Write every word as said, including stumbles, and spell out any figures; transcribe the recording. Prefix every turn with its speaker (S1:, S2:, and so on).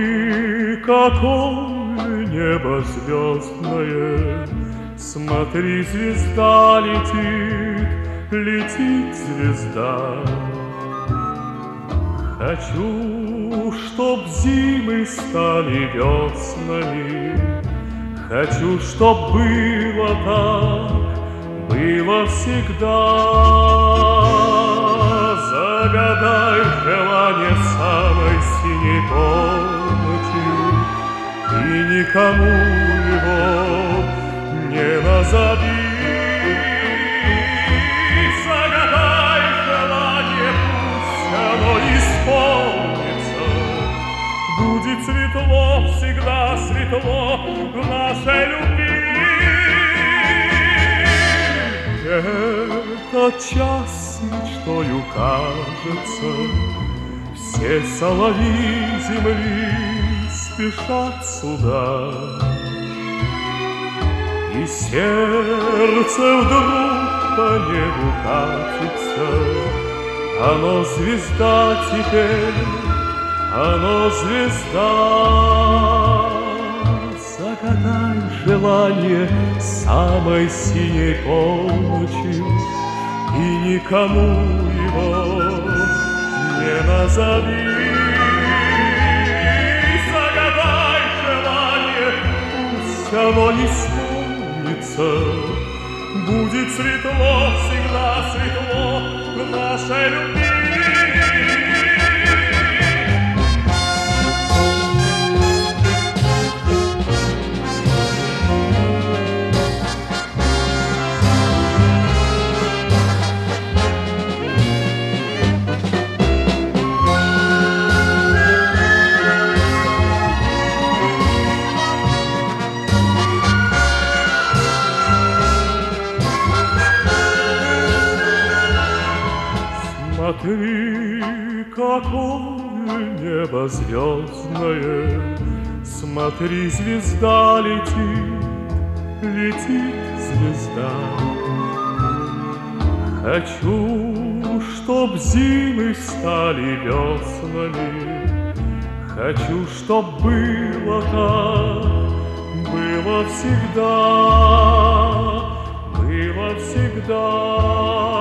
S1: какое небо звездное, смотри, звезда летит, летит звезда. Хочу, чтоб зимы стали веснами, хочу, чтоб было так, было всегда. Загадай желание самой синей полночью, и никому его не назови. Загадай желание, пусть оно исполнится. Будет светло, всегда светло в нашей любви. Этот час мечтою кажется, все соловьи земли спешат сюда. И сердце вдруг по небу катится, оно звезда теперь, оно звезда. Загадай желание самой синей полночью, и никому его не назови. Загадай желание, пусть оно исполнится. Будет светло, всегда светло в нашей любви. Смотри, какое небо звездное, смотри, звезда летит, летит звезда. Хочу, чтоб зимы стали веснами, хочу, чтоб было так, было всегда, было всегда.